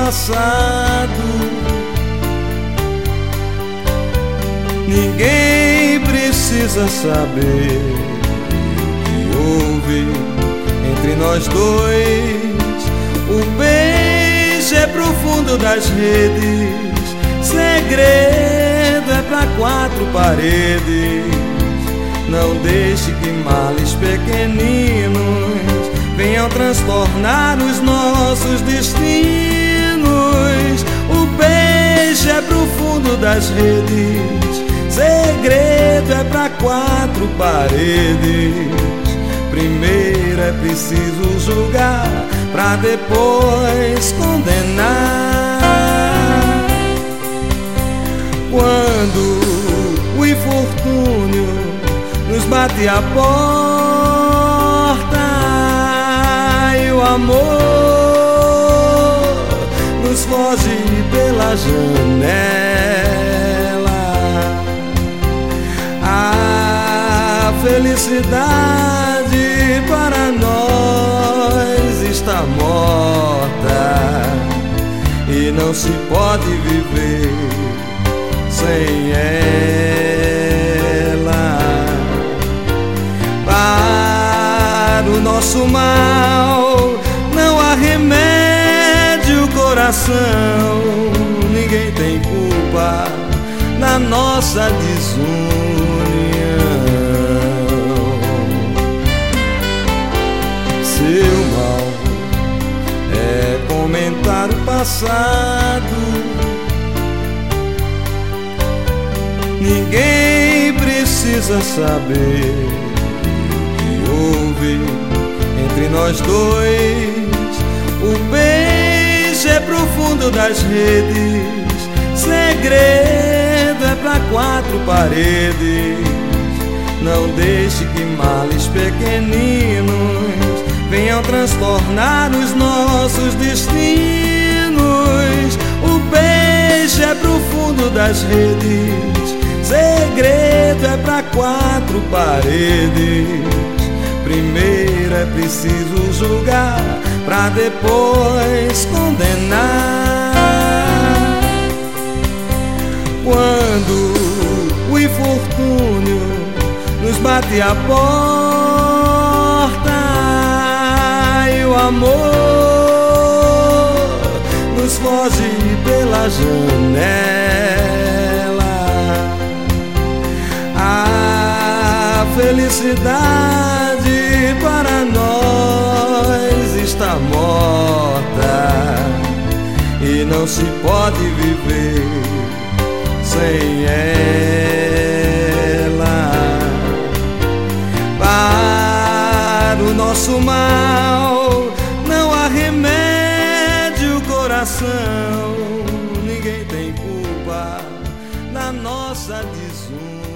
passado. Ninguém precisa saber o que houve entre nós dois. O beijo é profundo das redes, segredo é pra quatro paredes. Não deixe que males pequeninos venham transtornar os nossos destinos. O beijo é profundo das redes, segredo é pra quatro paredes. Primeiro é preciso julgar pra depois condenar. Quando o infortúnio nos bate a porta e o amor nos foge pela janela, a felicidade para nós está morta e não se pode viver sem ela. Para o nosso mal não há remédio, coração. Ninguém tem culpa na nossa desunião. Seu mal é comentar o passado. Ninguém precisa saber o que houve entre nós dois. O beijo é profundo das redes, segredo é pra quatro paredes. Não deixe que males pequeninos venham transtornar os nossos destinos. O beijo é profundo das redes, segredo é pra quatro paredes. Primeiro é preciso julgar pra depois condenar. Quando o infortúnio nos bate a porta e o amor nos foge pela janela, a felicidade para nós está morta e não se pode viver sem ela. Para o nosso mal não há remédio, coração. Ninguém tem culpa na nossa desunião.